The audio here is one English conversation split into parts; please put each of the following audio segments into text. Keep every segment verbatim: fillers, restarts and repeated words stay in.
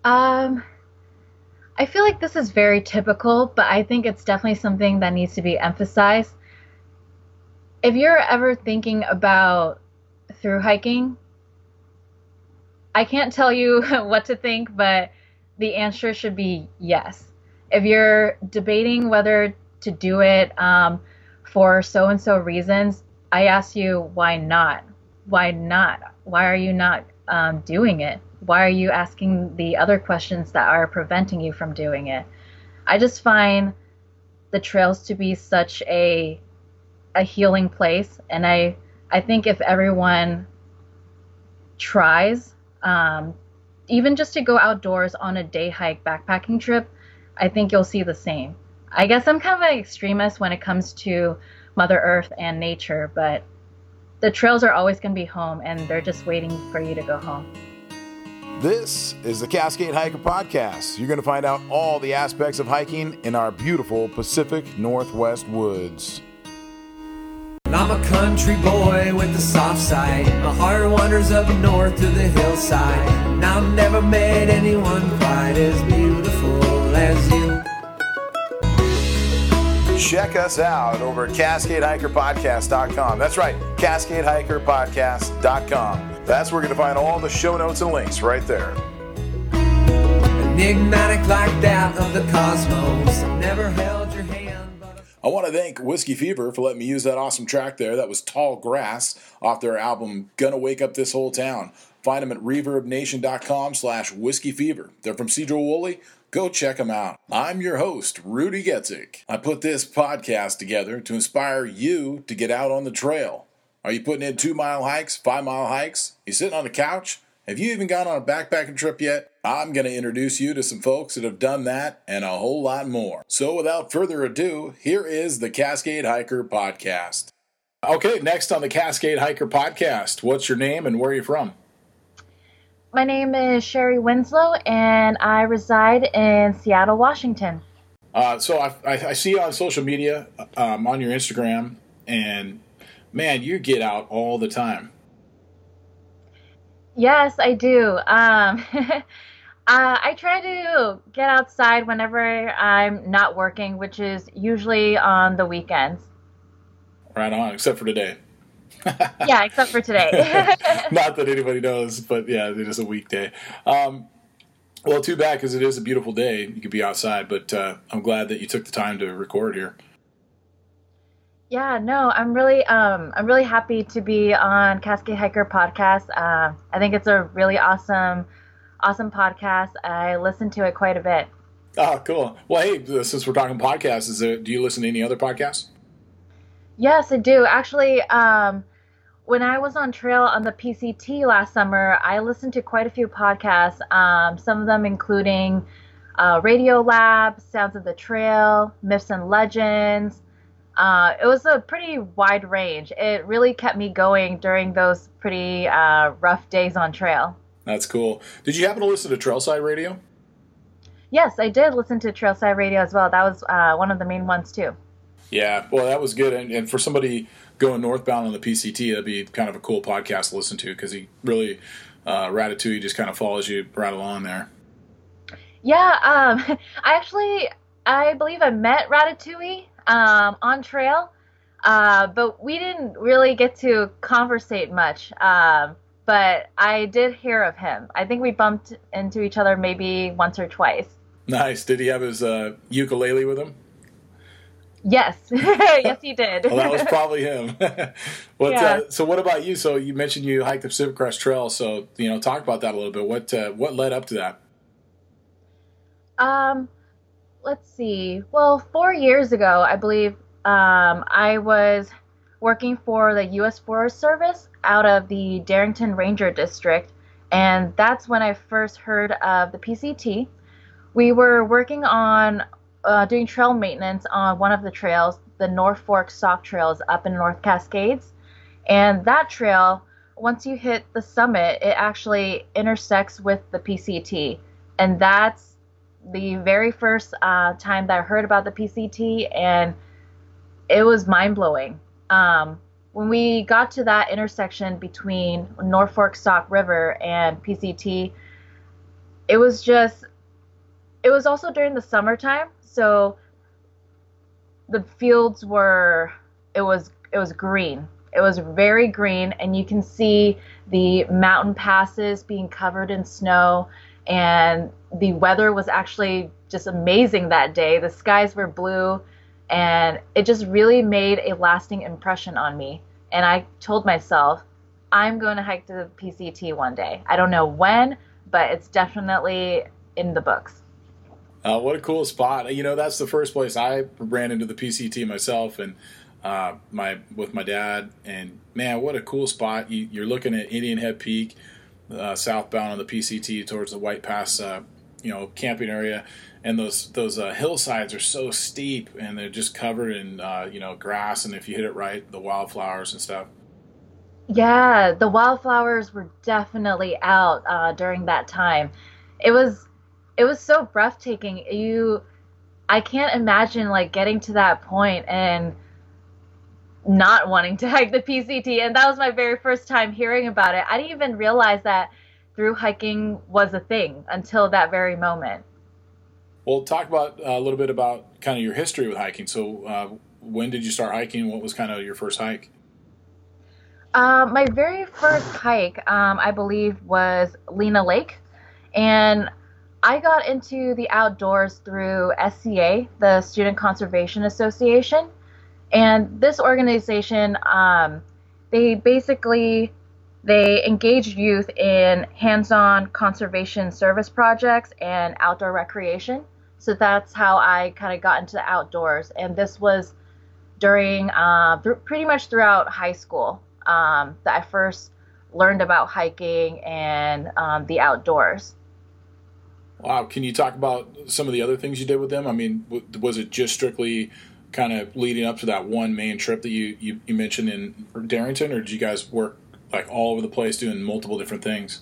Um, I feel like this is very typical, but I think it's definitely something that needs to be emphasized. If you're ever thinking about through hiking, I can't tell you what to think, but the answer should be yes. If you're debating whether to do it um, for so and so reasons, I ask you, why not? Why not? Why are you not um, doing it? Why are you asking the other questions that are preventing you from doing it? I just find the trails to be such a a healing place, and I I think if everyone tries, um, even just to go outdoors on a day hike backpacking trip, I think you'll see the same. I guess I'm kind of an extremist when it comes to Mother Earth and nature, but the trails are always going to be home, and they're just waiting for you to go home. This is the Cascade Hiker Podcast. You're going to find out all the aspects of hiking in our beautiful Pacific Northwest woods. I'm a country boy with a soft side. My heart wanders up north to the hillside. And I've never met anyone quite as beautiful as you. Check us out over at Cascade Hiker Podcast dot com. That's right, Cascade Hiker Podcast dot com. That's where you're going to find all the show notes and links right there. Enigmatic like that of the cosmos. I've never held your hand. I want to thank Whiskey Fever for letting me use that awesome track there. That was Tall Grass off their album Gonna Wake Up This Whole Town. Find them at reverb nation dot com slash whiskey fever. They're from Cedro Woolley. Go check them out. I'm your host, Rudy Getzik. I put this podcast together to inspire you to get out on the trail. Are you putting in two-mile hikes, five-mile hikes? You sitting on the couch? Have you even gone on a backpacking trip yet? I'm going to introduce you to some folks that have done that and a whole lot more. So without further ado, here is the Cascade Hiker Podcast. Okay, next on the Cascade Hiker Podcast, what's your name and where are you from? My name is Sherry Winslow, and I reside in Seattle, Washington. Uh, so I, I, I see you on social media, um, on your Instagram, and man, you get out all the time. Yes, I do. Um, uh, I try to get outside whenever I'm not working, which is usually on the weekends. Right on, except for today. Yeah, except for today. Not that anybody knows, but yeah, it is a weekday. Um, well, too bad because it is a beautiful day. You could be outside, but uh, I'm glad that you took the time to record here. Yeah, no, I'm really, um, I'm really happy to be on Cascade Hiker Podcast. Uh, I think it's a really awesome, awesome podcast. I listen to it quite a bit. Oh, cool. Well, hey, since we're talking podcasts, is there, do you listen to any other podcasts? Yes, I do. Actually, um, when I was on trail on the P C T last summer, I listened to quite a few podcasts, um, some of them including uh, Radio Lab, Sounds of the Trail, Myths and Legends. Uh, it was a pretty wide range. It really kept me going during those pretty uh, rough days on trail. That's cool. Did you happen to listen to Trailside Radio? Yes, I did listen to Trailside Radio as well. That was uh, one of the main ones too. Yeah, well, that was good. And, and for somebody going northbound on the P C T, that'd be kind of a cool podcast to listen to because he really, uh, Ratatouille just kind of follows you right along there. Yeah, um, I actually, I believe I met Ratatouille um, on trail, uh, but we didn't really get to conversate much. Um, but I did hear of him. I think we bumped into each other maybe once or twice. Nice. Did he have his uh, ukulele with him? Yes. Yes, he did. Well, that was probably him. What, Yeah. uh, so what about you? So you mentioned you hiked the Pacific Crest Trail. So, you know, talk about that a little bit. What uh, what led up to that? Um, let's see. Well, four years ago, I believe, um, I was working for the U S Forest Service out of the Darrington Ranger District, and that's when I first heard of the P C T. We were working on uh, doing trail maintenance on one of the trails, the North Fork Sauk Trails up in North Cascades, and that trail, once you hit the summit, it actually intersects with the P C T, and that's the very first uh, time that I heard about the P C T, and it was mind-blowing. Um, when we got to that intersection between North Fork Sauk River and P C T, it was just, it was also during the summertime, so the fields were, it was, it was green. It was very green, and you can see the mountain passes being covered in snow, and the weather was actually just amazing that day. The skies were blue, and it just really made a lasting impression on me. And I told myself, I'm going to hike to the P C T one day. I don't know when, but it's definitely in the books. Uh, what a cool spot. You know, that's the first place I ran into the P C T myself, and uh, my with my dad. And, man, what a cool spot. You, you're looking at Indian Head Peak, uh, southbound on the P C T towards the White Pass, uh, you know, camping area. And those those uh, hillsides are so steep, and they're just covered in, uh, you know, grass. And if you hit it right, the wildflowers and stuff. Yeah, the wildflowers were definitely out uh, during that time. It was it was so breathtaking. You, I can't imagine like getting to that point and not wanting to hike the P C T. And that was my very first time hearing about it. I didn't even realize that through hiking was a thing until that very moment. Well, talk about uh, a little bit about kind of your history with hiking. So uh, when did you start hiking? What was kind of your first hike? Uh, my very first hike, um, I believe, was Lena Lake. And I got into the outdoors through S C A, the Student Conservation Association. And this organization, um, they basically, they engage youth in hands-on conservation service projects and outdoor recreation. So that's how I kind of got into the outdoors. And this was during, uh, th- pretty much throughout high school, um, that I first learned about hiking and um, the outdoors. Wow. Can you talk about some of the other things you did with them? I mean, w- was it just strictly kind of leading up to that one main trip that you, you, you mentioned in Darrington, or did you guys work like all over the place doing multiple different things?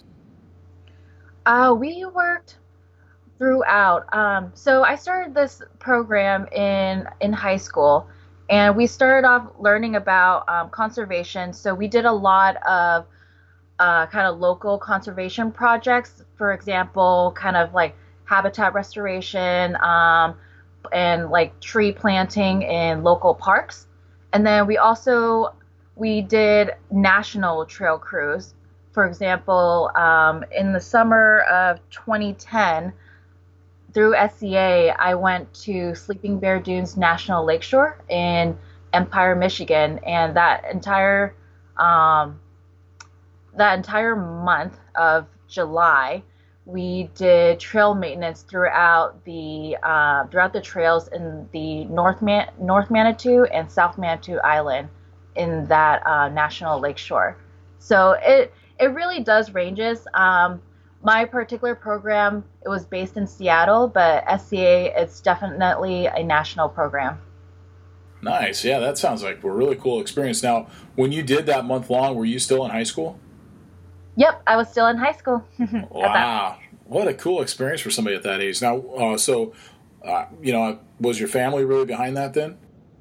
Uh, we worked throughout. Um, so I started this program in, in high school, and we started off learning about um, conservation. So we did a lot of uh, kind of local conservation projects, for example, kind of like habitat restoration, um, and like tree planting in local parks. And then we also, we did national trail crews. For example, um, in the summer of twenty ten, through S C A, I went to Sleeping Bear Dunes National Lakeshore in Empire, Michigan, and that entire um, that entire month of July, we did trail maintenance throughout the uh, throughout the trails in the North Man- North Manitou and South Manitou Island in that uh, National Lakeshore. So it it really does ranges. Um, my particular program, it was based in Seattle, but S C A, it's definitely a national program. Nice. Yeah, that sounds like a really cool experience. Now, when you did that month long, were you still in high school? Yep, I was still in high school. Wow. What a cool experience for somebody at that age. Now, uh, so, uh, you know, was your family really behind that then?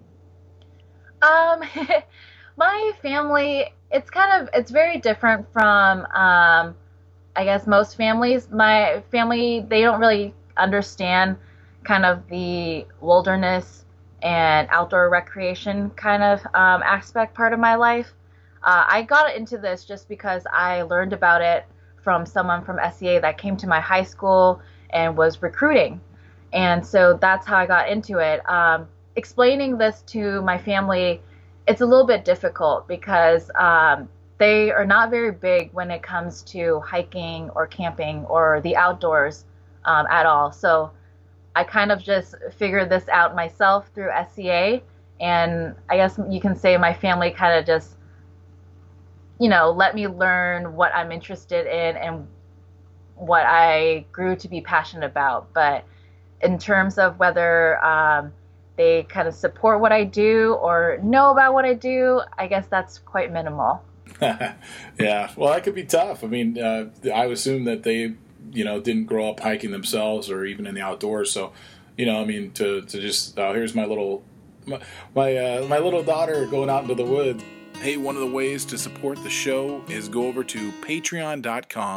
Um, my family, it's kind of, it's very different from, um, I guess, most families. My family, they don't really understand kind of the wilderness and outdoor recreation kind of um, aspect part of my life. Uh, I got into this just because I learned about it from someone from S C A that came to my high school and was recruiting. And so that's how I got into it. Um, explaining this to my family, it's a little bit difficult because um, they are not very big when it comes to hiking or camping or the outdoors um, at all. So I kind of just figured this out myself through S C A. And I guess you can say my family kind of just, you know, let me learn what I'm interested in and what I grew to be passionate about. But in terms of whether um, they kind of support what I do or know about what I do, I guess that's quite minimal. Yeah, well, that could be tough. I mean, uh, I assume that they, you know, didn't grow up hiking themselves or even in the outdoors. So, you know, I mean, to, to just, uh, here's my little, my, my, uh, my little daughter going out into the woods. Hey, one of the ways to support the show is go over to patreon.com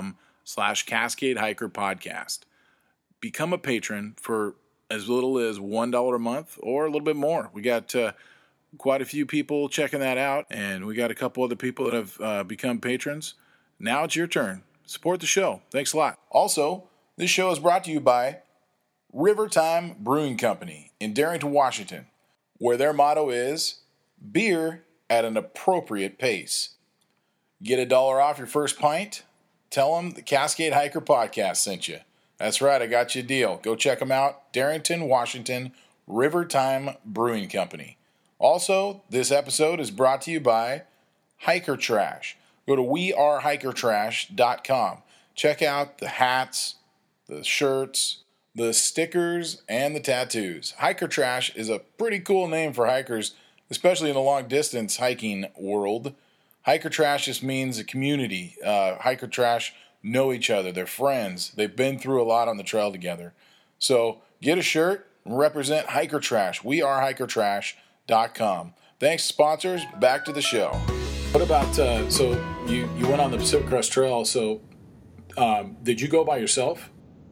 slash Cascade Hiker Podcast. Become a patron for as little as one dollar a month or a little bit more. We got uh, quite a few people checking that out, and we got a couple other people that have uh, become patrons. Now it's your turn. Support the show. Thanks a lot. Also, this show is brought to you by Rivertime Brewing Company in Darrington, Washington, where their motto is beer at an appropriate pace. Get a dollar off your first pint? Tell them the Cascade Hiker Podcast sent you. That's right, I got you a deal. Go check them out. Darrington, Washington, Rivertime Brewing Company. Also, this episode is brought to you by Hiker Trash. Go to we are hiker trash dot com. Check out the hats, the shirts, the stickers, and the tattoos. Hiker Trash is a pretty cool name for hikers, especially in the long-distance hiking world. Hiker Trash just means a community. Uh, Hiker Trash know each other. They're friends. They've been through a lot on the trail together. So get a shirt and represent Hiker Trash. we are hiker trash dot com. Thanks, sponsors. Back to the show. What about, uh, so you, you went on the Pacific Crest Trail, so um, did you go by yourself?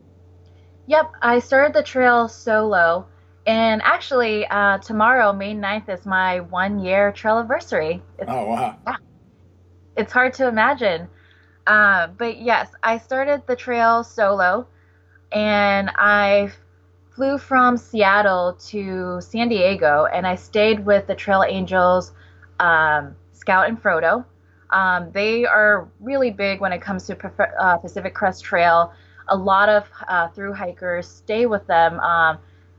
Yep, I started the trail solo. And actually, uh, tomorrow, May ninth, is my one-year trail anniversary. It's, Oh, wow. yeah, it's hard to imagine. Uh, but yes, I started the trail solo, and I flew from Seattle to San Diego, and I stayed with the Trail Angels, um, Scout and Frodo. Um, they are really big when it comes to uh, Pacific Crest Trail. A lot of uh, through hikers stay with them um,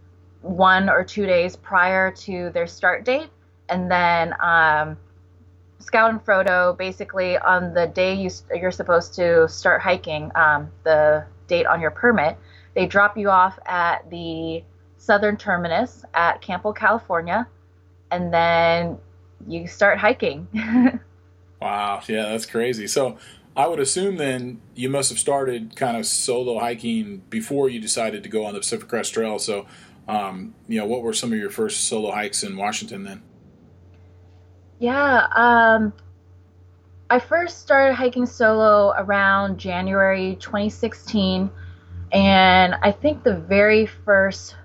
one or two days prior to their start date, and then um, Scout and Frodo, basically on the day you, you're supposed to start hiking, um, the date on your permit, they drop you off at the southern terminus at Campo, California, and then you start hiking. Wow, yeah, that's crazy. So I would assume then you must have started kind of solo hiking before you decided to go on the Pacific Crest Trail. So, um, you know, what were some of your first solo hikes in Washington then? Yeah, um, I first started hiking solo around January twenty sixteen, and I think the very first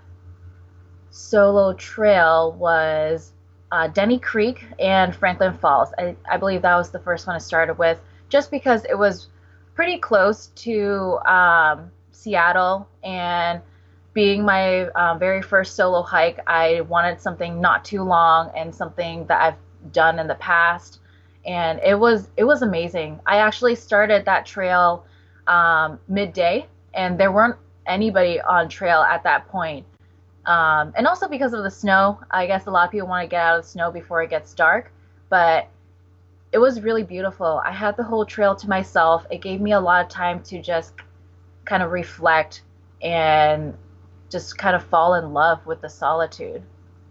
solo trail was uh, Denny Creek and Franklin Falls. I, I believe that was the first one I started with, just because it was pretty close to um, Seattle, and being my um, very first solo hike, I wanted something not too long and something that I've done in the past, and it was it was amazing. I actually started that trail um, midday, and there weren't anybody on trail at that point. Um, and also because of the snow, I guess a lot of people want to get out of the snow before it gets dark, but it was really beautiful. I had the whole trail to myself. It gave me a lot of time to just kind of reflect and just kind of fall in love with the solitude.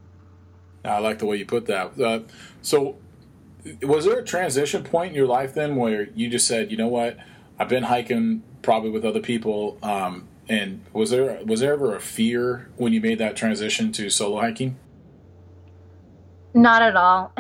I like the way you put that. Uh, so was there a transition point in your life then where you just said, you know what, I've been hiking probably with other people, um, and was there was there ever a fear when you made that transition to solo hiking? Not at all.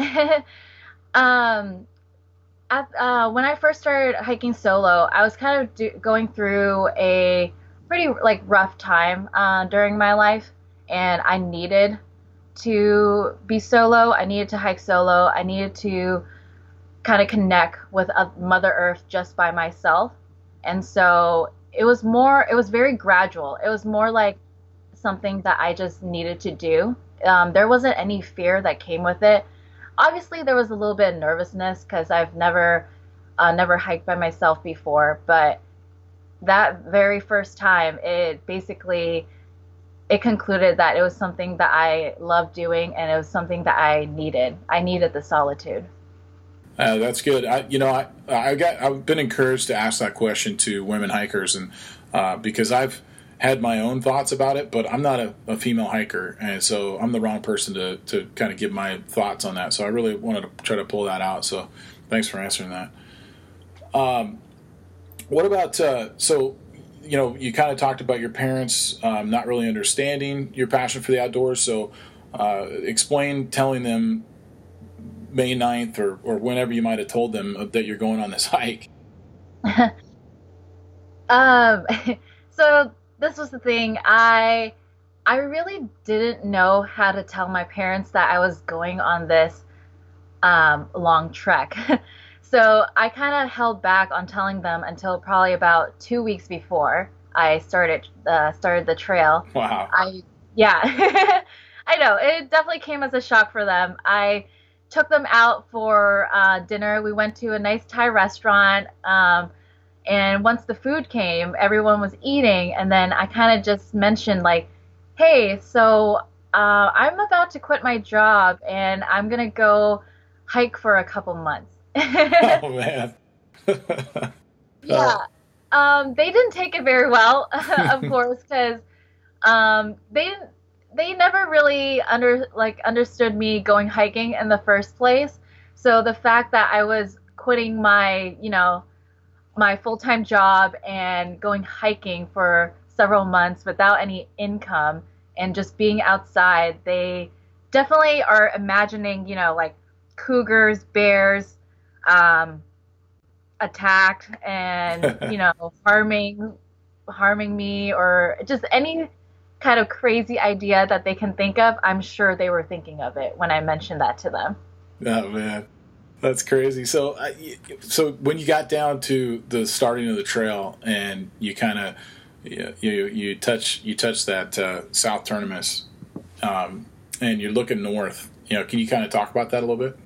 um, at, uh, when I first started hiking solo, I was kind of do- going through a pretty like rough time uh, during my life, and I needed to be solo. I needed to hike solo. I needed to kind of connect with uh, Mother Earth just by myself. And so it was more, it was very gradual. It was more like something that I just needed to do. Um, there wasn't any fear that came with it. Obviously, there was a little bit of nervousness because I've never, uh, never hiked by myself before. But that very first time, it basically it concluded that it was something that I loved doing, and it was something that I needed. I needed the solitude. Uh, that's good. I, you know, I, I got, I've been encouraged to ask that question to women hikers, and uh, because I've had my own thoughts about it, but I'm not a, a female hiker, and so I'm the wrong person to, to kind of give my thoughts on that. So I really wanted to try to pull that out. So thanks for answering that. Um, what about, uh, so, you know, you kind of talked about your parents um, not really understanding your passion for the outdoors. So uh, explain telling them May ninth or, or whenever you might have told them that you're going on this hike. Um, so this was the thing. I I really didn't know how to tell my parents that I was going on this um, long trek. So I kind of held back on telling them until probably about two weeks before I started uh, started the trail. Wow. I yeah, I know it definitely came as a shock for them. I took them out for uh, dinner. We went to a nice Thai restaurant. Um, and once the food came, everyone was eating, and then I kind of just mentioned like, "Hey, so uh, I'm about to quit my job, and I'm gonna go hike for a couple months." Oh man. Yeah. Um, they didn't take it very well, of course, because um, they they never really under like understood me going hiking in the first place. So the fact that I was quitting my, you know, my full-time job and going hiking for several months without any income and just being outside, they definitely are imagining, you know, like cougars, bears, um, attacked and, you know, harming harming me or just any kind of crazy idea that they can think of. I'm sure they were thinking of it when I mentioned that to them. Oh man, that's crazy. So, uh, so when you got down to the starting of the trail and you kind of you, you you touch you touch that uh, South Terminus, um, and you're looking north. You know, can you kind of talk about that a little bit?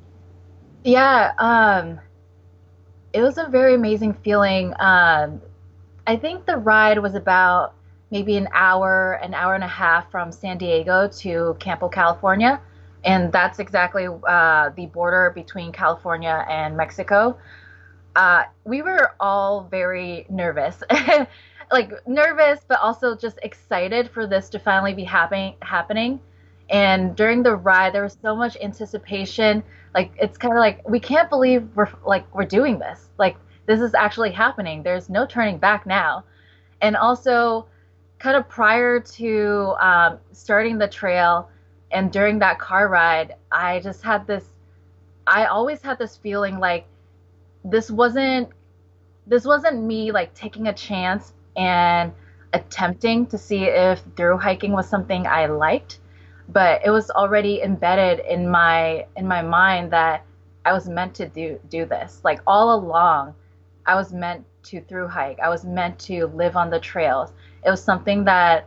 Yeah, um, it was a very amazing feeling. Um, I think the ride was about maybe an hour, an hour and a half from San Diego to Campo, California. And that's exactly uh, the border between California and Mexico. Uh, we were all very nervous, like nervous, but also just excited for this to finally be happen- happening. And during the ride, there was so much anticipation. Like it's kind of like we can't believe we're like we're doing this. Like this is actually happening. There's no turning back now. And also, kind of prior to um, starting the trail and during that car ride, I just had this. I always had this feeling like this wasn't this wasn't me like taking a chance and attempting to see if through hiking was something I liked, but it was already embedded in my in my mind that I was meant to do do this. Like all along, I was meant to through hike. I was meant to live on the trails. It was something that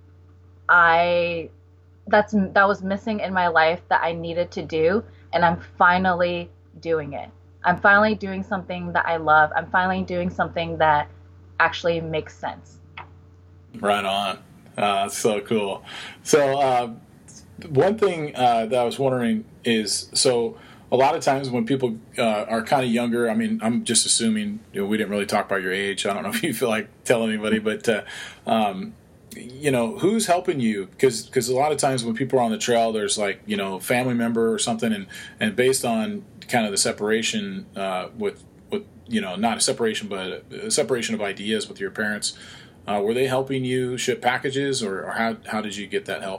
I that's that was missing in my life that I needed to do, and I'm finally doing it. I'm finally doing something that I love. I'm finally doing something that actually makes sense. Right on. Uh, that's so cool. So uh, one thing uh, that I was wondering is, so a lot of times when people uh, are kind of younger, I mean, I'm just assuming, you know, we didn't really talk about your age. I don't know if you feel like telling anybody, but, uh, um, you know, who's helping you? Because because a lot of times when people are on the trail, there's like, you know, family member or something, and, and based on kind of the separation uh, with, with, you know, not a separation, but a separation of ideas with your parents, uh, were they helping you ship packages, or, or how, how did you get that help?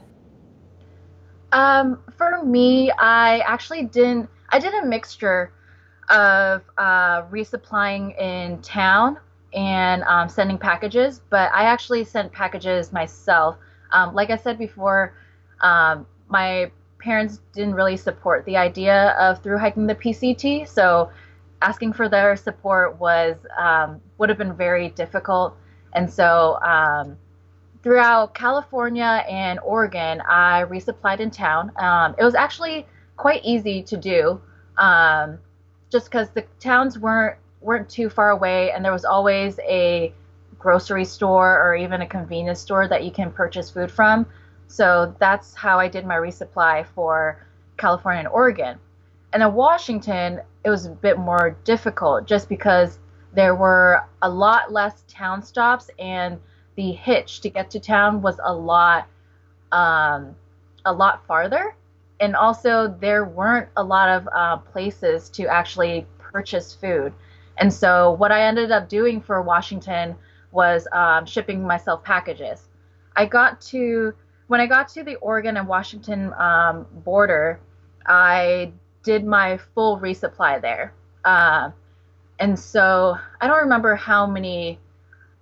Um, for me, I actually didn't. I did a mixture of uh, resupplying in town and um, sending packages, but I actually sent packages myself. Um, like I said before, um, my parents didn't really support the idea of through hiking the P C T, so asking for their support was um, would have been very difficult, and so. Um, Throughout California and Oregon, I resupplied in town. Um, it was actually quite easy to do, um, just because the towns weren't weren't too far away, and there was always a grocery store or even a convenience store that you can purchase food from. So that's how I did my resupply for California and Oregon. And in Washington, it was a bit more difficult, just because there were a lot less town stops, and the hitch to get to town was a lot um, a lot farther, and also there weren't a lot of uh, places to actually purchase food. And so what I ended up doing for Washington was um, shipping myself packages. I got to when I got to the Oregon and Washington um, border, I did my full resupply there, uh, and so I don't remember how many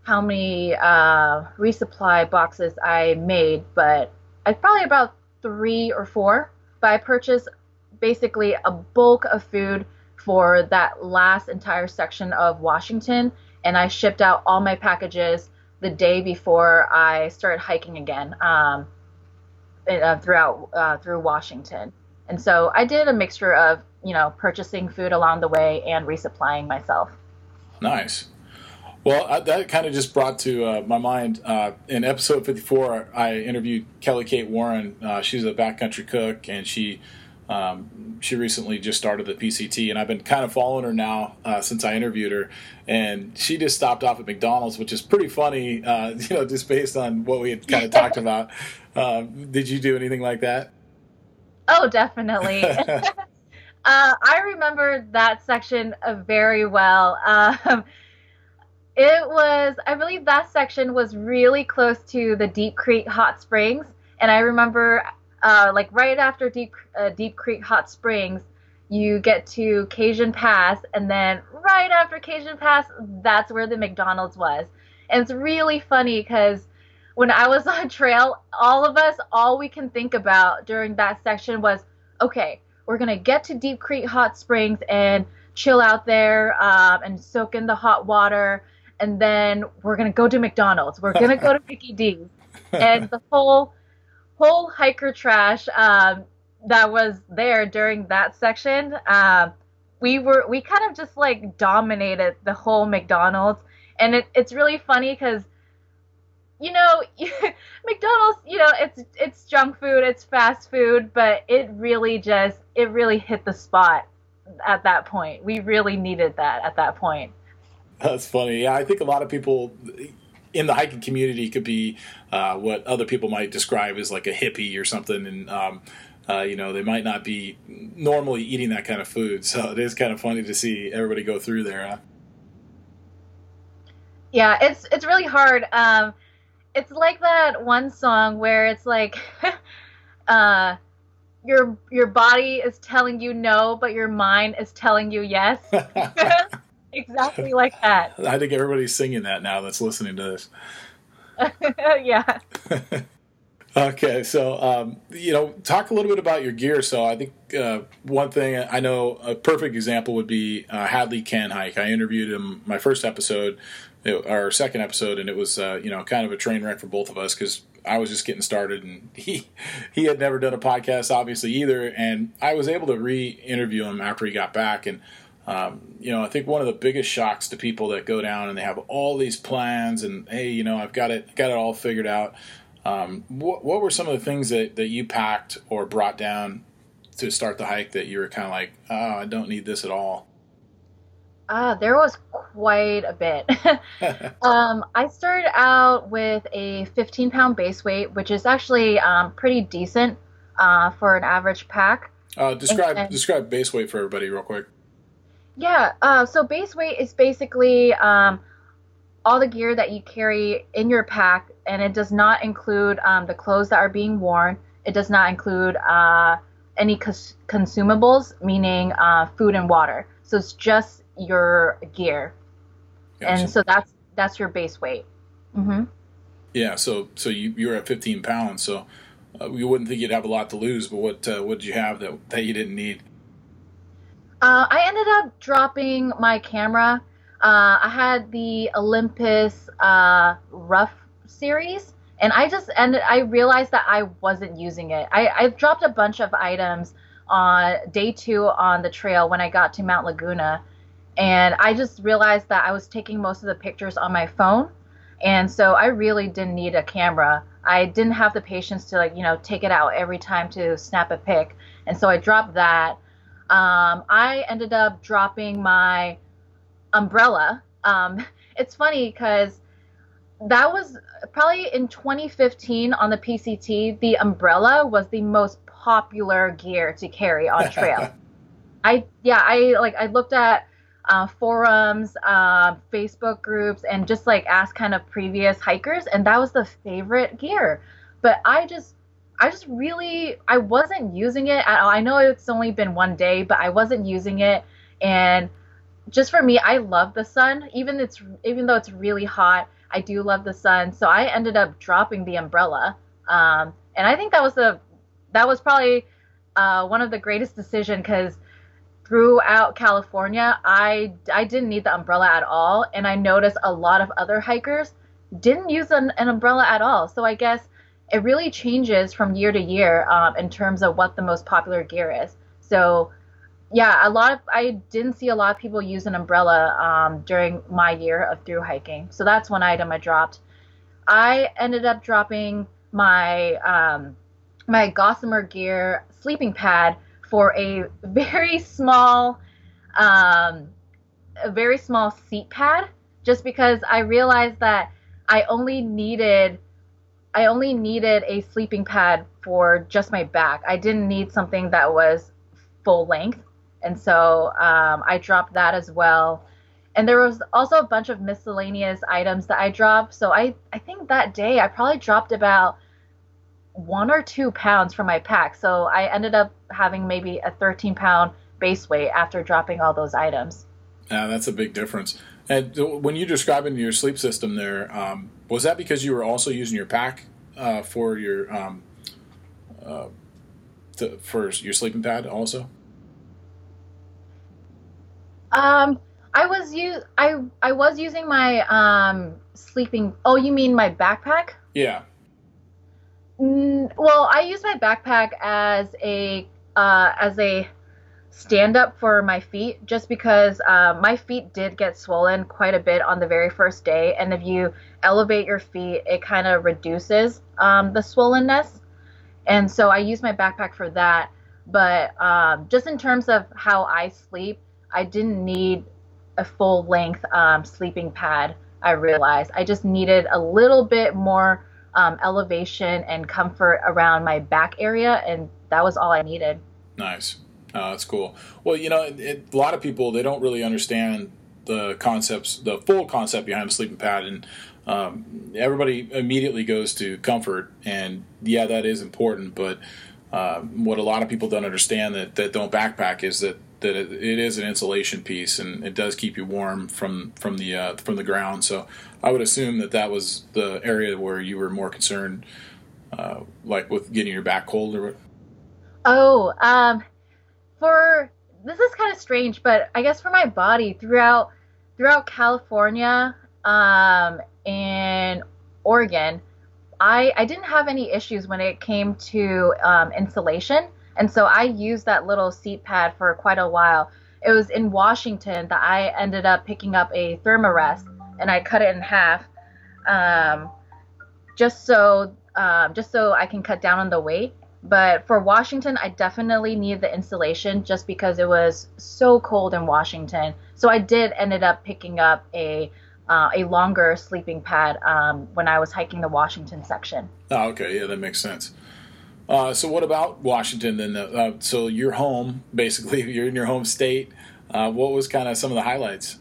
how many uh, resupply boxes I made, but I probably about three or four. But I purchased basically a bulk of food for that last entire section of Washington, and I shipped out all my packages the day before I started hiking again, um, uh, throughout uh, through Washington. And so I did a mixture of, you know, purchasing food along the way and resupplying myself. Nice. Well, uh, that kind of just brought to uh, my mind, uh, in episode fifty-four, I interviewed Kelly Kate Warren. Uh, she's a backcountry cook, and she um, she recently just started the P C T, and I've been kind of following her now uh, since I interviewed her. And she just stopped off at McDonald's, which is pretty funny, uh, you know, just based on what we had kind of talked about. Uh, did you do anything like that? Oh, definitely. uh, I remember that section uh, very well. Um, It was, I believe that section was really close to the Deep Creek Hot Springs. And I remember, uh, like right after Deep, uh, Deep Creek Hot Springs, you get to Cajun Pass. And then right after Cajun Pass, that's where the McDonald's was. And it's really funny because when I was on trail, all of us, all we can think about during that section was, okay, we're going to get to Deep Creek Hot Springs and chill out there um, and soak in the hot water. And then we're going to go to McDonald's. We're going to go to Mickey D's. And the whole whole hiker trash um, that was there during that section, um, we were we kind of just like dominated the whole McDonald's. And it, it's really funny because, you know, McDonald's, you know, it's it's junk food, it's fast food, but it really just, it really hit the spot at that point. We really needed that at that point. That's funny. Yeah, I think a lot of people in the hiking community could be uh, what other people might describe as like a hippie or something, and um, uh, you know, they might not be normally eating that kind of food. So it is kind of funny to see everybody go through there. Huh? Yeah, it's it's really hard. Um, it's like that one song where it's like, uh, your your body is telling you no, but your mind is telling you yes. Exactly like that. I think everybody's singing that now that's listening to this. Yeah. Okay, so, um, you know, talk a little bit about your gear. So I think uh, one thing I know, a perfect example would be uh, Hadley Can Hike. I interviewed him my first episode, our second episode, and it was, uh, you know, kind of a train wreck for both of us because I was just getting started, and he he had never done a podcast, obviously, either. And I was able to re-interview him after he got back, and Um, you know, I think one of the biggest shocks to people that go down and they have all these plans and, hey, you know, I've got it, got it all figured out. Um, what, what were some of the things that, that you packed or brought down to start the hike that you were kind of like, oh, I don't need this at all? Uh, there was quite a bit. um, I started out with a fifteen pound base weight, which is actually um, pretty decent uh, for an average pack. Uh, describe and, describe base weight for everybody real quick. Yeah, uh, so base weight is basically um, all the gear that you carry in your pack, and it does not include um, the clothes that are being worn. It does not include uh, any cons- consumables, meaning uh, food and water. So it's just your gear, gotcha. And so that's that's your base weight. Mm-hmm. Yeah, so so you you're at fifteen pounds, so uh, you wouldn't think you'd have a lot to lose. But what uh, what did you have that that you didn't need? Uh, I ended up dropping my camera. Uh, I had the Olympus uh, Rough series, and I just ended. I realized that I wasn't using it. I, I dropped a bunch of items on day two on the trail when I got to Mount Laguna, and I just realized that I was taking most of the pictures on my phone, and so I really didn't need a camera. I didn't have the patience to, like, you know, take it out every time to snap a pic, and so I dropped that. Um, I ended up dropping my umbrella. Um, it's funny because that was probably in twenty fifteen on the P C T. The umbrella was the most popular gear to carry on trail. I yeah I like I looked at uh, forums, uh, Facebook groups, and just like asked kind of previous hikers, and that was the favorite gear. But I just I just really, I wasn't using it at all. I know it's only been one day, but I wasn't using it. And just for me, I love the sun. Even it's even though it's really hot, I do love the sun. So I ended up dropping the umbrella. Um, and I think that was the that was probably uh, one of the greatest decisions, because throughout California, I, I didn't need the umbrella at all. And I noticed a lot of other hikers didn't use an, an umbrella at all. So I guess it really changes from year to year um, in terms of what the most popular gear is. So yeah, a lot of I didn't see a lot of people use an umbrella um, during my year of through hiking. So that's one item I dropped. I ended up dropping my um, my Gossamer Gear sleeping pad for a very small, um, a very small seat pad, just because I realized that I only needed, I only needed a sleeping pad for just my back. I didn't need something that was full length, and so um, I dropped that as well. And there was also a bunch of miscellaneous items that I dropped. So I, I think that day I probably dropped about one or two pounds from my pack. So I ended up having maybe a thirteen pound base weight after dropping all those items. Yeah, that's a big difference. And when you describing your sleep system there, um, was that because you were also using your pack uh, for your um, uh, to, for your sleeping pad also? Um, I was u- I I was using my um sleeping. Oh, you mean my backpack? Yeah. Mm, well, I use my backpack as a uh, as a stand up for my feet, just because uh, my feet did get swollen quite a bit on the very first day, and if you elevate your feet, it kind of reduces um, the swollenness, and so I use my backpack for that. But um, just in terms of how I sleep, I didn't need a full length um, sleeping pad. I realized I just needed a little bit more Um, elevation and comfort around my back area, and that was all I needed. Nice. Oh, that's cool. Well, you know, it, it, a lot of people, they don't really understand the concepts, the full concept behind a sleeping pad, and um, everybody immediately goes to comfort, and yeah, that is important, but uh, what a lot of people don't understand that, that don't backpack is that that it, it is an insulation piece, and it does keep you warm from from the uh, from the ground. So I would assume that that was the area where you were more concerned, uh, like with getting your back cold, or. Oh, um, for this is kind of strange, but I guess for my body throughout throughout California um, and Oregon, I I didn't have any issues when it came to um, insulation. And so I used that little seat pad for quite a while. It was in Washington that I ended up picking up a Thermarest, and I cut it in half, um, just so um, just so I can cut down on the weight. But for Washington, I definitely need the insulation just because it was so cold in Washington. So I did ended up picking up a uh, a longer sleeping pad um, when I was hiking the Washington section. Oh, okay, yeah, that makes sense. Uh, so what about Washington then? Uh, so you're home, basically. You're in your home state. Uh, what was kind of some of the highlights?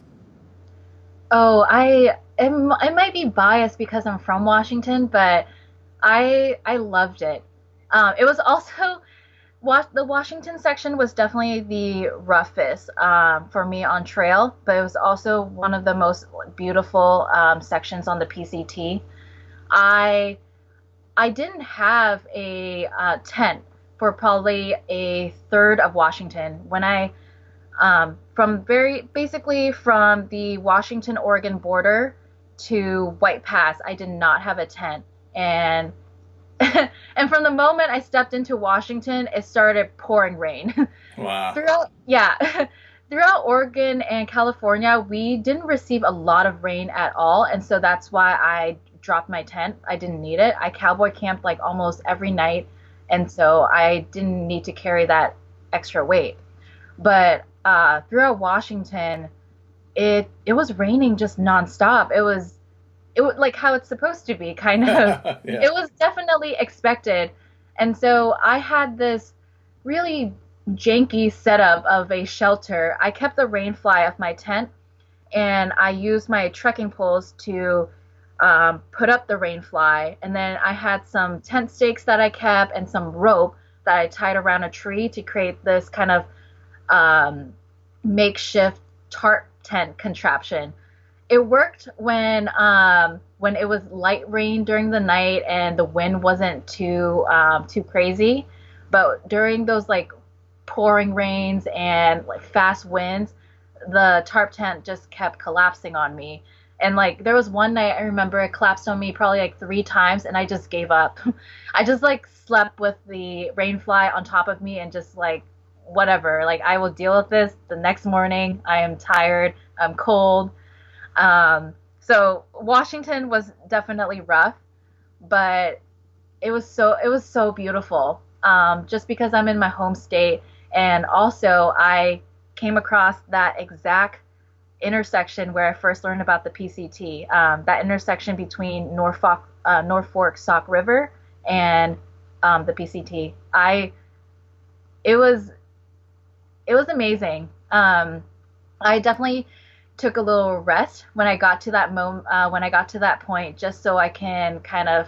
Oh, I am, I might be biased because I'm from Washington, but I I loved it. Um, it was also the Washington section was definitely the roughest um, for me on trail, but it was also one of the most beautiful um, sections on the P C T. I I didn't have a uh, tent for probably a third of Washington. When I, um, from very, basically from the Washington-Oregon border to White Pass, I did not have a tent. And, and from the moment I stepped into Washington, it started pouring rain. Wow. Throughout, yeah. Throughout Oregon and California, we didn't receive a lot of rain at all. And so that's why I dropped my tent. I didn't need it. I cowboy camped like almost every night, and so I didn't need to carry that extra weight. But uh, throughout Washington, it it was raining just nonstop. It was it was like how it's supposed to be, kind of. Yeah. It was definitely expected, and so I had this really janky setup of a shelter. I kept the rain fly off my tent, and I used my trekking poles to Um, put up the rain fly, and then I had some tent stakes that I kept and some rope that I tied around a tree to create this kind of um, makeshift tarp tent contraption. it worked when um, when it was light rain during the night and the wind wasn't too um, too crazy. But during those like pouring rains and like fast winds, the tarp tent just kept collapsing on me. And like there was one night I remember it collapsed on me probably like three times and I just gave up. I just like slept with the rain fly on top of me and just like whatever, like I will deal with this the next morning. I am tired, I'm cold. Um, so Washington was definitely rough, but it was so it was so beautiful. Um, just because I'm in my home state, and also I came across that exact intersection where I first learned about the P C T. Um, that intersection between Norfolk, uh, Norfolk Sauk River and um, the P C T. I it was it was amazing. Um, I definitely took a little rest when I got to that moment, uh, when I got to that point, just so I can kind of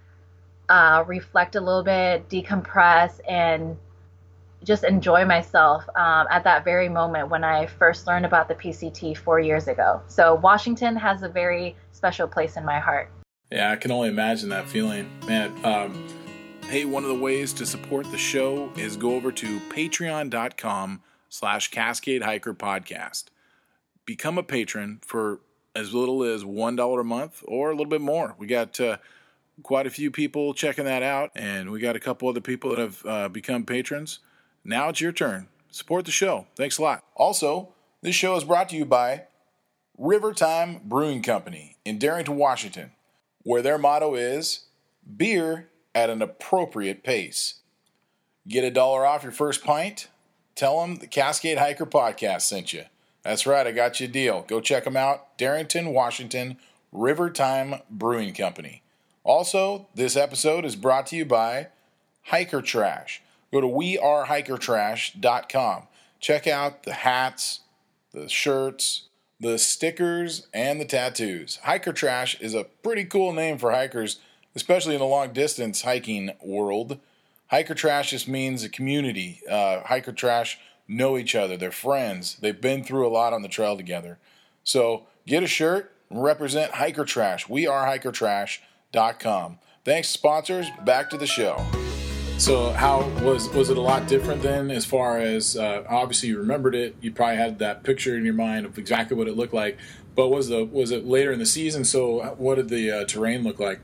uh, reflect a little bit, decompress, and just enjoy myself um, at that very moment when I first learned about the P C T four years ago. So Washington has a very special place in my heart. Yeah, I can only imagine that feeling, man. Um, hey, one of the ways to support the show is go over to patreon.com slash Cascade Hiker Podcast. Become a patron for as little as one dollar a month or a little bit more. We got uh, quite a few people checking that out, and we got a couple other people that have uh, become patrons. Now it's your turn. Support the show. Thanks a lot. Also, this show is brought to you by Rivertime Brewing Company in Darrington, Washington, where their motto is beer at an appropriate pace. Get a dollar off your first pint? Tell them the Cascade Hiker Podcast sent you. That's right, I got you a deal. Go check them out. Darrington, Washington, Rivertime Brewing Company. Also, this episode is brought to you by Hiker Trash. Go to we are hiker trash dot com. Check out the hats, the shirts, the stickers, and the tattoos. Hiker Trash is a pretty cool name for hikers, especially in the long-distance hiking world. Hiker Trash just means a community. Uh, Hiker Trash know each other. They're friends. They've been through a lot on the trail together. So get a shirt and represent Hiker Trash. we are hiker trash dot com. Thanks, sponsors. Back to the show. So how was was it a lot different then as far as, uh, obviously you remembered it, you probably had that picture in your mind of exactly what it looked like, but was the was it later in the season, so what did the uh, terrain look like?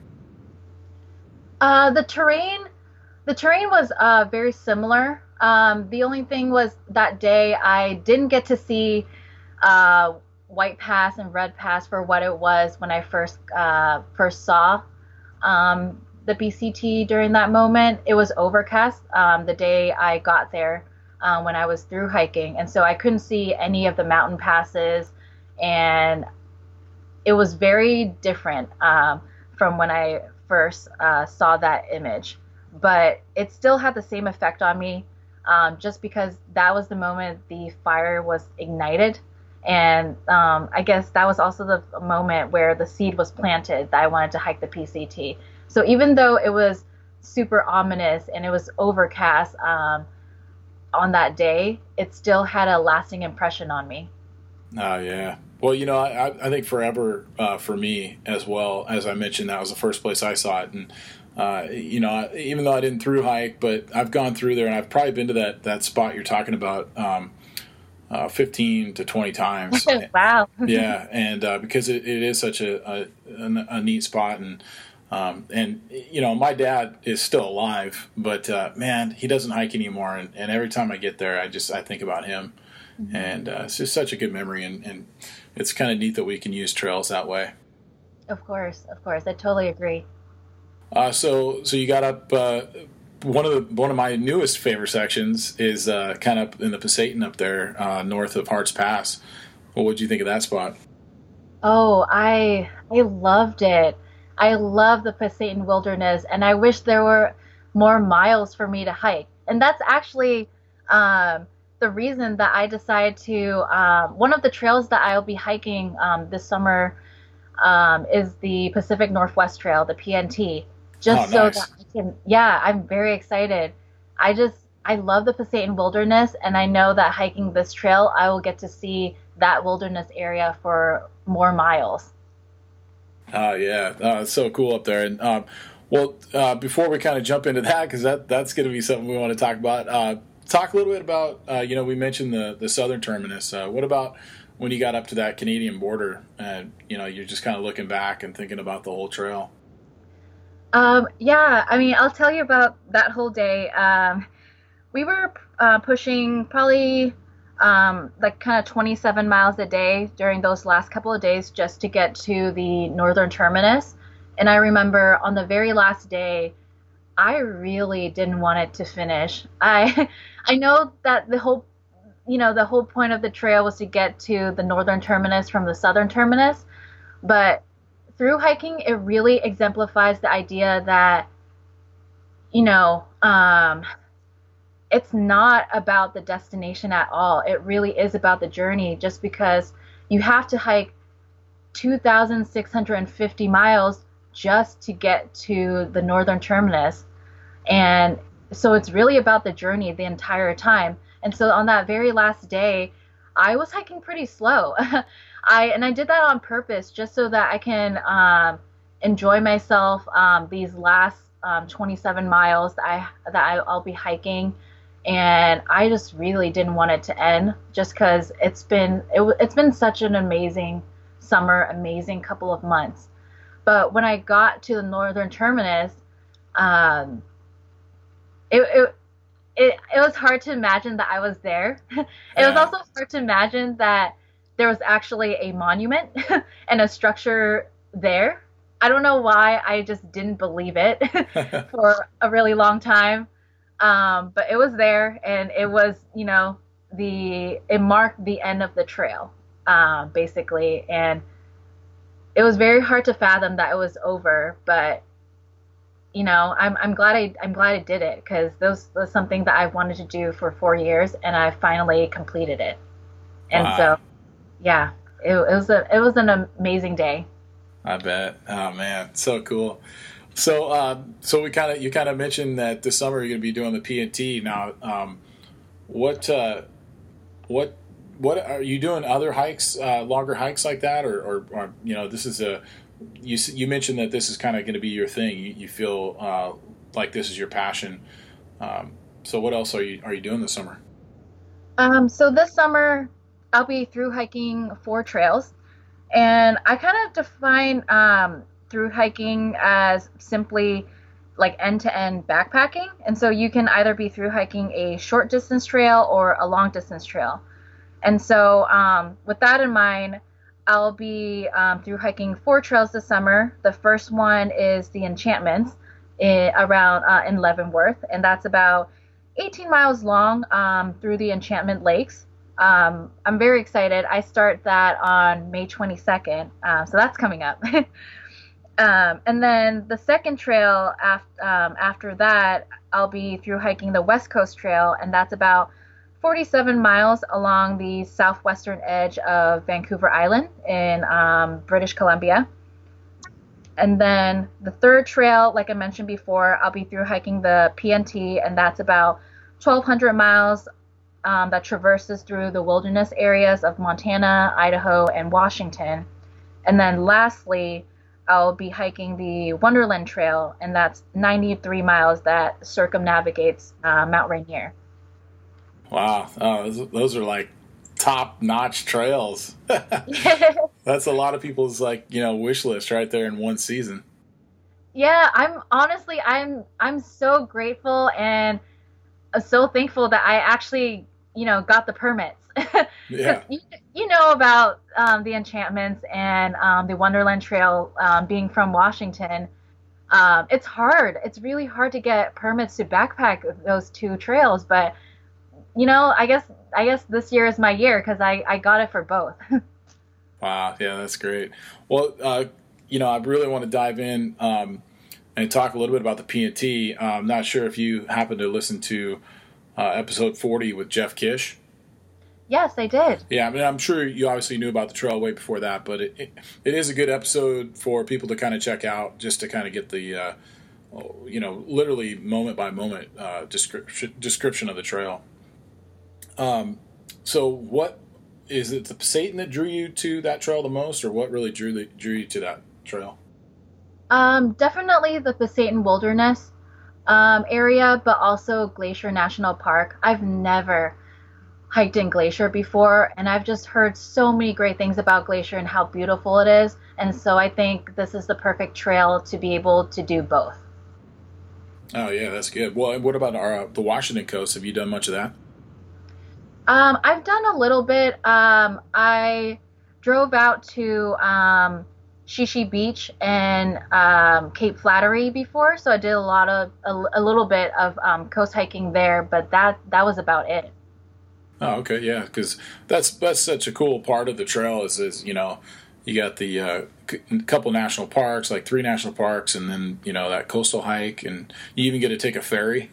Uh, the terrain, the terrain was uh, very similar. Um, the only thing was that day I didn't get to see uh, White Pass and Red Pass for what it was when I first uh, first saw um, the B C T during that moment. It was overcast um, the day I got there uh, when I was through hiking, and so I couldn't see any of the mountain passes, and it was very different um, from when I first uh, saw that image. But it still had the same effect on me, um, just because that was the moment the fire was ignited, and um, I guess that was also the moment where the seed was planted that I wanted to hike the P C T. So even though it was super ominous and it was overcast um, on that day, it still had a lasting impression on me. Oh, yeah. Well, you know, I, I think forever uh, for me as well, as I mentioned, that was the first place I saw it. And, uh, you know, even though I didn't through hike, but I've gone through there and I've probably been to that, that spot you're talking about um, uh, fifteen to twenty times. Wow. Yeah. And uh, because it, it is such a, a, a neat spot. And, Um, and, you know, my dad is still alive, but, uh, man, he doesn't hike anymore. And, and every time I get there, I just, I think about him. Mm-hmm. And uh, it's just such a good memory. And, and it's kind of neat that we can use trails that way. Of course, of course. I totally agree. Uh, so, so you got up, uh, one of the, one of my newest favorite sections is, uh, kind of in the Pasayten up there, uh, north of Harts Pass. Well, what did you think of that spot? Oh, I, I loved it. I love the Pasayten Wilderness, and I wish there were more miles for me to hike. And that's actually um, the reason that I decided to, um, one of the trails that I'll be hiking um, this summer um, is the Pacific Northwest Trail, the P N T, just oh, so nice. that I can, yeah, I'm very excited. I just, I love the Pasayten Wilderness, and I know that hiking this trail, I will get to see that wilderness area for more miles. Oh, yeah. Uh, it's so cool up there. And, um, well, uh, before we kind of jump into that, because that, that's going to be something we want to talk about, uh, talk a little bit about, uh, you know, we mentioned the, the southern terminus. Uh, what about when you got up to that Canadian border and, you know, you're just kind of looking back and thinking about the whole trail? Um, yeah, I mean, I'll tell you about that whole day. Um, we were uh, pushing probably um, like kind of twenty-seven miles a day during those last couple of days just to get to the northern terminus. And I remember on the very last day, I really didn't want it to finish. I I know that the whole you know the whole point of the trail was to get to the northern terminus from the southern terminus, but through hiking, it really exemplifies the idea that, you know, um, it's not about the destination at all. It really is about the journey, just because you have to hike two thousand six hundred fifty miles just to get to the northern terminus. And so it's really about the journey the entire time. And so on that very last day, I was hiking pretty slow. I and I did that on purpose just so that I can um, enjoy myself um, these last um, twenty-seven miles that I that I, I'll be hiking. And I just really didn't want it to end, just because it's been it, it's been such an amazing summer, amazing couple of months. But when I got to the northern terminus, um, it, it it it was hard to imagine that I was there. It was also hard to imagine that there was actually a monument and a structure there. I don't know why I just didn't believe it for a really long time. Um, but it was there, and it was, you know, the it marked the end of the trail, um, basically. And it was very hard to fathom that it was over, but you know, I'm I'm glad I I'm glad I did it, because this was something that I wanted to do for four years, and I finally completed it. And wow. So, yeah, it, it was a it was an amazing day. I bet. Oh man, so cool. So, uh, so we kind of you kind of mentioned that this summer you're going to be doing the P and T. Now, um, what uh, what what are you doing? Other hikes, uh, longer hikes like that, or, or, or you know, this is a you you mentioned that this is kind of going to be your thing. You, you feel uh, like this is your passion. Um, so, what else are you are you doing this summer? Um, so this summer I'll be through hiking four trails, and I kind of define um, through hiking as simply like end-to-end backpacking. And so you can either be through hiking a short distance trail or a long distance trail. And so um, with that in mind, I'll be um, through hiking four trails this summer. The first one is the Enchantments in, around uh, in Leavenworth, and that's about eighteen miles long um, through the Enchantment Lakes. Um, I'm very excited. I start that on May twenty-second, uh, so that's coming up. Um, and then the second trail after, um, after that, I'll be through hiking the West Coast Trail, and that's about forty-seven miles along the southwestern edge of Vancouver Island in um, British Columbia. And then the third trail, like I mentioned before, I'll be through hiking the P and T, and that's about twelve hundred miles um, that traverses through the wilderness areas of Montana, Idaho, and Washington. And then lastly, I'll be hiking the Wonderland Trail, and that's ninety-three miles that circumnavigates uh, Mount Rainier. Wow, oh, those, those are like top-notch trails. That's a lot of people's like you know wish list right there in one season. Yeah, I'm honestly I'm I'm so grateful and so thankful that I actually you know got the permits. Yeah. You, you know about um, the Enchantments and um, the Wonderland Trail um, being from Washington. Um, it's hard. It's really hard to get permits to backpack those two trails. But, you know, I guess I guess this year is my year because I, I got it for both. Wow. Yeah, that's great. Well, uh, you know, I really want to dive in um, and talk a little bit about the P and T. Uh, I'm not sure if you happen to listen to uh, episode forty with Jeff Kish. Yes, I did. Yeah, I mean, I'm sure you obviously knew about the trail way before that, but it it, it is a good episode for people to kind of check out, just to kind of get the, uh, you know, literally moment by moment uh, description description of the trail. Um, so what is it the Pasayten that drew you to that trail the most, or what really drew the, drew you to that trail? Um, definitely the Pasayten Wilderness um, area, but also Glacier National Park. I've never hiked in Glacier before, and I've just heard so many great things about Glacier and how beautiful it is. And so I think this is the perfect trail to be able to do both. Oh yeah, that's good. Well, what about our, uh, the Washington coast? Have you done much of that? Um, I've done a little bit. Um, I drove out to um, Shishi Beach and um, Cape Flattery before, so I did a lot of a, a little bit of um, coast hiking there, but that that was about it. Oh, okay, yeah, because that's that's such a cool part of the trail is, is you know, you got the uh, c- couple national parks, like three national parks, and then, you know, that coastal hike, and you even get to take a ferry.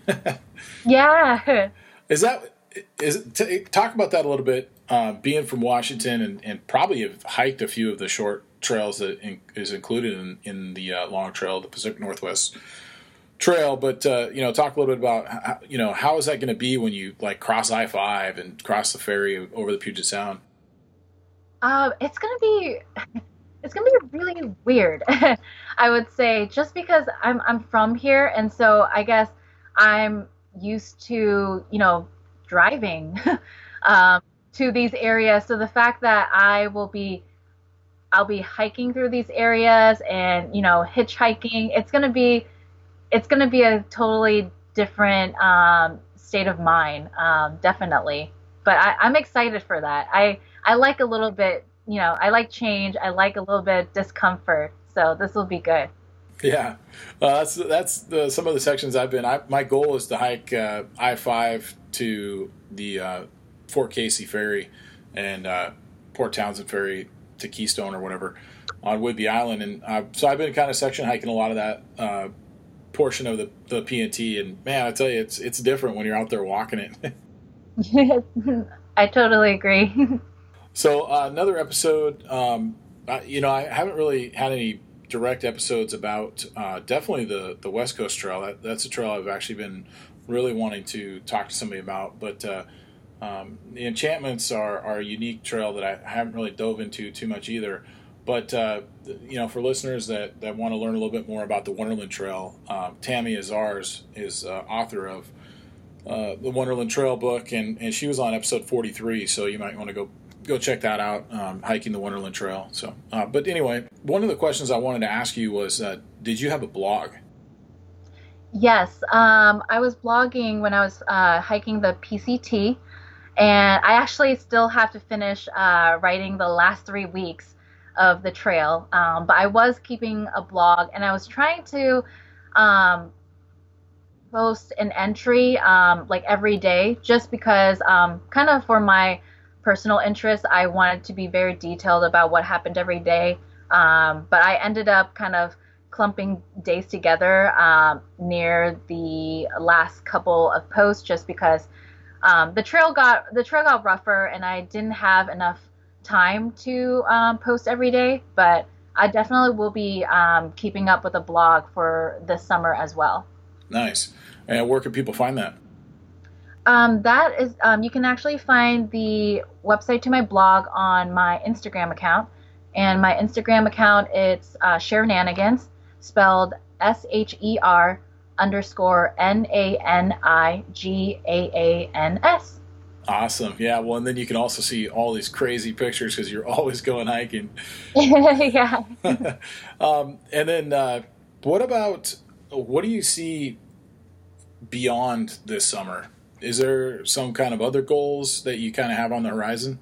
Yeah. Is that, is t- talk about that a little bit, uh, being from Washington and, and probably have hiked a few of the short trails that in, is included in, in the uh, long trail, the Pacific Northwest Trail, but uh, you know, talk a little bit about how, you know, how is that going to be when you like cross I five and cross the ferry over the Puget Sound? Um, it's gonna be it's gonna be really weird, I would say, just because I'm I'm from here, and so I guess I'm used to, you know, driving um, to these areas. So the fact that I will be I'll be hiking through these areas and, you know, hitchhiking, it's gonna be it's going to be a totally different um, state of mind, um, definitely. But I, I'm excited for that. I, I like a little bit, you know, I like change. I like a little bit of discomfort. So this will be good. Yeah, uh, that's that's the, some of the sections I've been. I, my goal is to hike uh, I five to the uh, Fort Casey Ferry and uh, Port Townsend Ferry to Keystone or whatever on Whidbey Island. And uh, so I've been kind of section hiking a lot of that uh, portion of the, the P N T, and man, I tell you, it's it's different when you're out there walking it. I totally agree. So uh, another episode, um, uh, you know, I haven't really had any direct episodes about uh, definitely the, the West Coast Trail. That, that's a trail I've actually been really wanting to talk to somebody about, but uh, um, the Enchantments are, are a unique trail that I haven't really dove into too much either. But, uh, you know, for listeners that, that want to learn a little bit more about the Wonderland Trail, um, Tammy Azars is uh, author of uh, the Wonderland Trail book, and, and she was on episode forty-three, so you might want to go go check that out, um, hiking the Wonderland Trail. So, uh, but anyway, one of the questions I wanted to ask you was, uh, did you have a blog? Yes, um, I was blogging when I was uh, hiking the P C T, and I actually still have to finish uh, writing the last three weeks of the trail, um, but I was keeping a blog, and I was trying to um, post an entry um, like every day, just because um, kind of for my personal interest, I wanted to be very detailed about what happened every day, um, but I ended up kind of clumping days together um, near the last couple of posts, just because um, the trail got the trail got rougher, and I didn't have enough time to um, post every day, but I definitely will be um, keeping up with a blog for this summer as well. Nice. And where can people find that? Um, that is, um, you can actually find the website to my blog on my Instagram account, and my Instagram account, it's uh, Sherrananigans, spelled S H E R underscore N A N I G A A N S. Awesome. Yeah. Well, and then you can also see all these crazy pictures because you're always going hiking. Yeah. um, and then uh, what about, what do you see beyond this summer? Is there some kind of other goals that you kind of have on the horizon?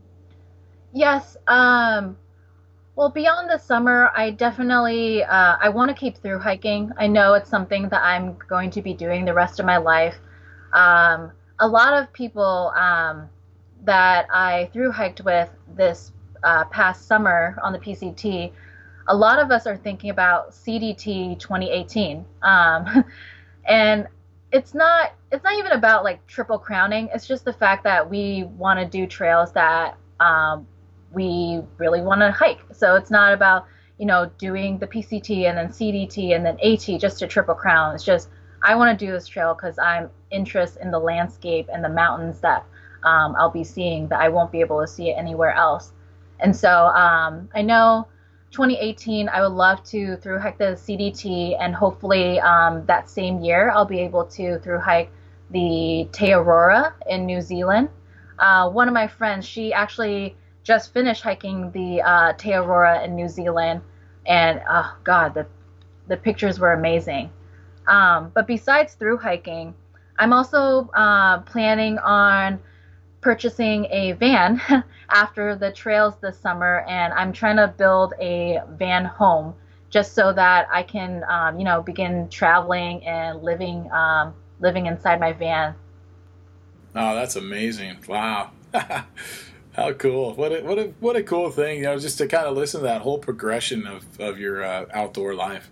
Yes. Um, well, beyond the summer, I definitely, uh, I want to keep through hiking. I know it's something that I'm going to be doing the rest of my life. Um, A lot of people um, that I through hiked with this uh, past summer on the P C T, a lot of us are thinking about C D T twenty eighteen, um, and it's not it's not even about like triple crowning. It's just the fact that we want to do trails that um, we really want to hike. So it's not about, you know, doing the P C T and then C D T and then AT just to triple crown. It's just I want to do this trail because I'm interested in the landscape and the mountains that um, I'll be seeing that I won't be able to see it anywhere else. And so um, I know twenty eighteen, I would love to through hike the C D T, and hopefully um, that same year I'll be able to through hike the Te Aurora in New Zealand. Uh, one of my friends, she actually just finished hiking the uh, Te Aurora in New Zealand, and oh God, the the pictures were amazing. Um, but besides through hiking, I'm also uh, planning on purchasing a van after the trails this summer, and I'm trying to build a van home just so that I can, um, you know, begin traveling and living, um, living inside my van. Oh, that's amazing! Wow, how cool! What a what a what a cool thing, you know, just to kind of listen to that whole progression of of your uh, outdoor life.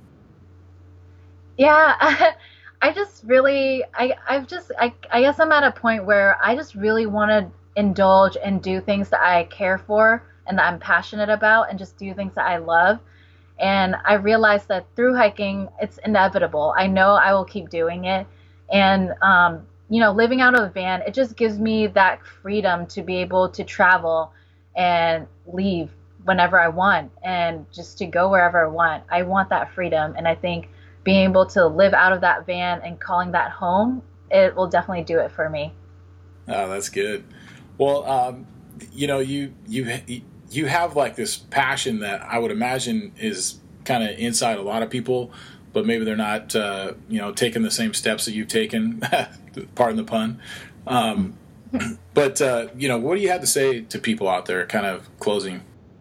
Yeah. I just really, I, I've just, I, I guess I'm at a point where I just really want to indulge and do things that I care for and that I'm passionate about, and just do things that I love. And I realized that through hiking, it's inevitable. I know I will keep doing it. And, um, you know, living out of a van, it just gives me that freedom to be able to travel and leave whenever I want, and just to go wherever I want. I want that freedom. And I think being able to live out of that van and calling that home, it will definitely do it for me. Oh, that's good. Well, um, you know, you you you have like this passion that I would imagine is kind of inside a lot of people, but maybe they're not, uh, you know, taking the same steps that you've taken. Pardon the pun. Um, but uh, you know, what do you have to say to people out there? Kind of closing.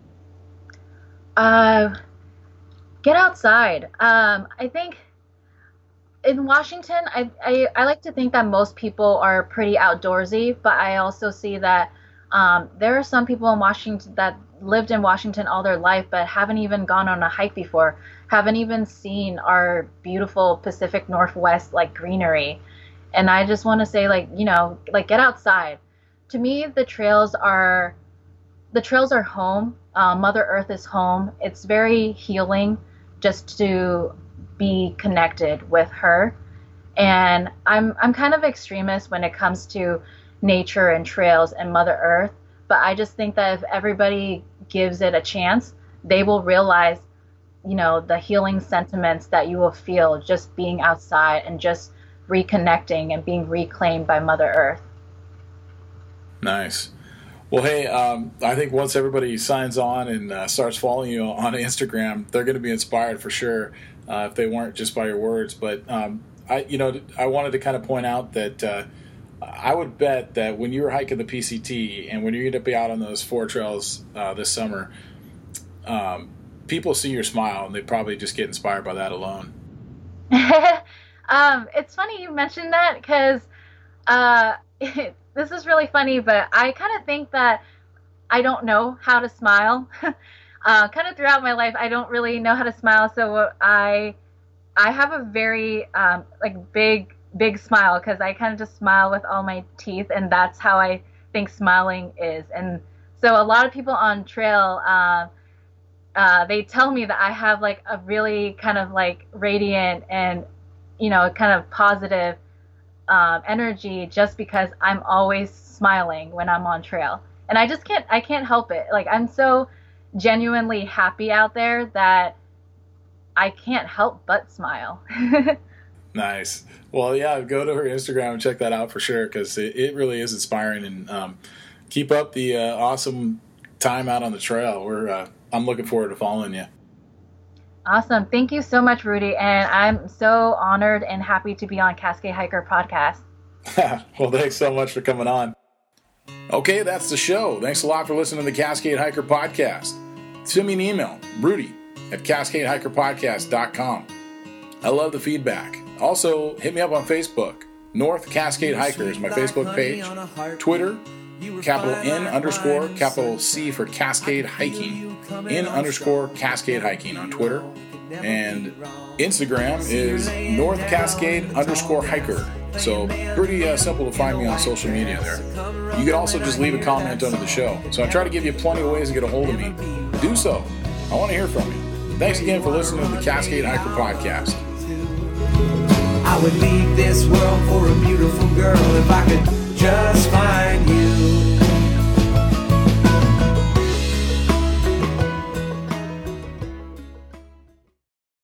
Uh. Get outside. Um, I think in Washington, I, I, I like to think that most people are pretty outdoorsy, but I also see that um, there are some people in Washington that lived in Washington all their life, but haven't even gone on a hike before, haven't even seen our beautiful Pacific Northwest like greenery. And I just want to say, like, you know, like get outside. To me, the trails are, the trails are home. Uh, Mother Earth is home. It's very healing just to be connected with her. And I'm I'm kind of extremist when it comes to nature and trails and Mother Earth, but I just think that if everybody gives it a chance, they will realize, you know, the healing sentiments that you will feel just being outside and just reconnecting and being reclaimed by Mother Earth. Nice. Well, hey, um, I think once everybody signs on and uh, starts following you on Instagram, they're going to be inspired for sure, uh, if they weren't just by your words. But um, I, you know, I wanted to kind of point out that uh, I would bet that when you were hiking the P C T and when you're going to be out on those four trails uh, this summer, um, people see your smile and they probably just get inspired by that alone. um, it's funny you mentioned that because uh, this is really funny, but I kind of think that I don't know how to smile. uh, kind of throughout my life, I don't really know how to smile. So I, I have a very um, like big, big smile because I kind of just smile with all my teeth, and that's how I think smiling is. And so a lot of people on trail, uh, uh, they tell me that I have like a really kind of like radiant and, you know, kind of positive Um, energy just because I'm always smiling when I'm on trail. And I just can't, I can't help it. Like, I'm so genuinely happy out there that I can't help but smile. Nice. Well, yeah, go to her Instagram and check that out for sure, because it, it really is inspiring. And um, keep up the uh, awesome time out on the trail. We're, uh, I'm looking forward to following you. Awesome. Thank you so much, Rudy. And I'm so honored and happy to be on Cascade Hiker Podcast. Well, thanks so much for coming on. Okay, that's the show. Thanks a lot for listening to the Cascade Hiker Podcast. Send me an email, Rudy at cascade hiker podcast dot com. I love the feedback. Also, hit me up on Facebook. North Cascade Hiker is my Facebook page. Twitter, capital N underscore, capital C for Cascade Hiking. In underscore Cascade Hiking on Twitter. And Instagram is North Cascade underscore Hiker. So pretty uh, simple to find me on social media there. You can also just leave a comment under the show. So I try to give you plenty of ways to get a hold of me. Do so. I want to hear from you. Thanks again for listening to the Cascade Hiker Podcast. I would leave this world for a beautiful girl if I could just find you.